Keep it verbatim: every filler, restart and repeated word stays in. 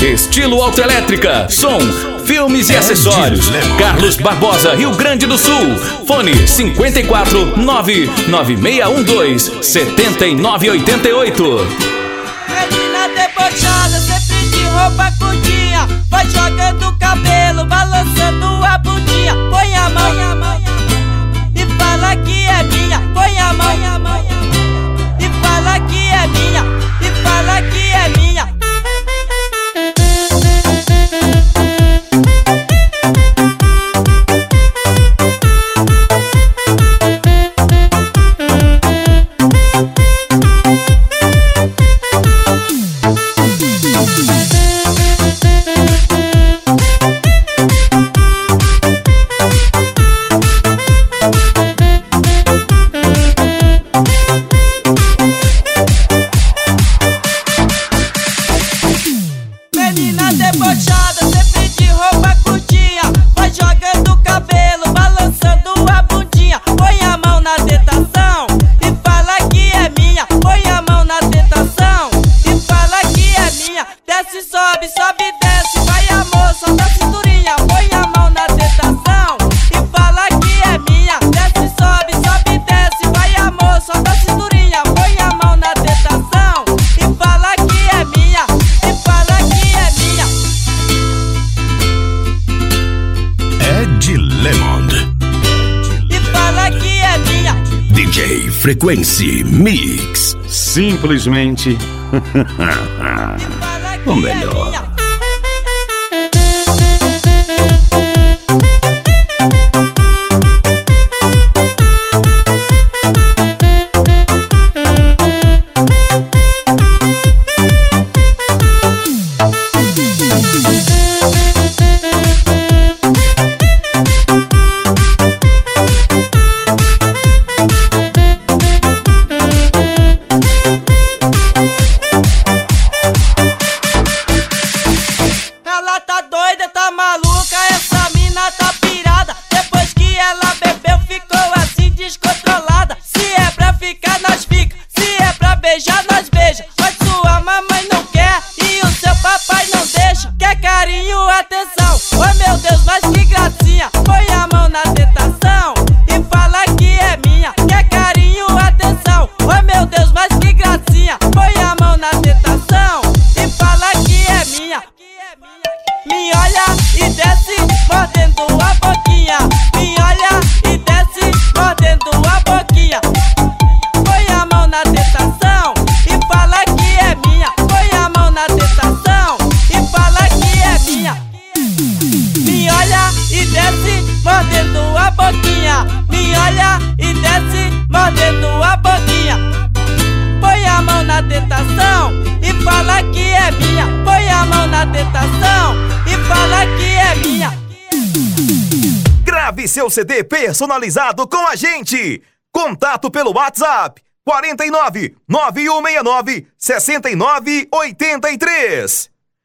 Estilo Autoelétrica, som, filmes e acessórios. Carlos Barbosa, Rio Grande do Sul. Fone cinquenta e quatro, nove nove seis um dois, sete nove oito oito. Menina debochada, sempre de roupa curtinha, vai jogando o cabelo, balançando a bundinha. Põe a mão, põe a mão e fala que é minha. Põe a mão e fala que é minha, e fala que é minha. Menina debochada, sempre de roupa curtinha, vai jogando o cabelo, balançando a bundinha. Põe a mão na tentação e fala que é minha. Põe a mão na tentação e fala que é minha. Desce, sobe, sobe, desce, vai amor, solta a cinturinha. Põe a mão na tentação e fala que é minha. Desce, sobe, sobe, desce, vai amor, solta a cinturinha. Põe a mão na tentação e fala que é minha, e fala que é minha. Ed Lemon, E fala que é minha. D J Frequency Mix. Simplesmente Fala que o é melhor. minha. Ela tá doida, tá maluca, essa mina tá pirada. Depois que ela bebeu, ficou assim descontrolada. Se é pra ficar, nós fica. Se é pra beijar, nós beija. Mas sua mamãe não quer e o seu papai não deixa. Quer carinho, atenção. Oh meu Deus, mas que gracinha. Põe a mão na tentação e fala que é minha. Quer carinho, atenção. Oh meu Deus, mas que gracinha. Põe a mão na tentação e fala que é minha. Me olha e desce, mordendo a boquinha. Me olha e desce, mordendo a boquinha. Põe a mão na tentação e fala que é minha. Põe a mão na tentação e fala que é minha. Me olha e desce, mordendo a boquinha. Me olha e desce, mordendo a boquinha. Põe a mão na tentação e fala que é minha. Põe a mão na tentação e fala que é minha. Grave seu C D personalizado com a gente. Contato pelo WhatsApp quarenta e nove, nove um seis nove, sessenta e nove oitenta e três.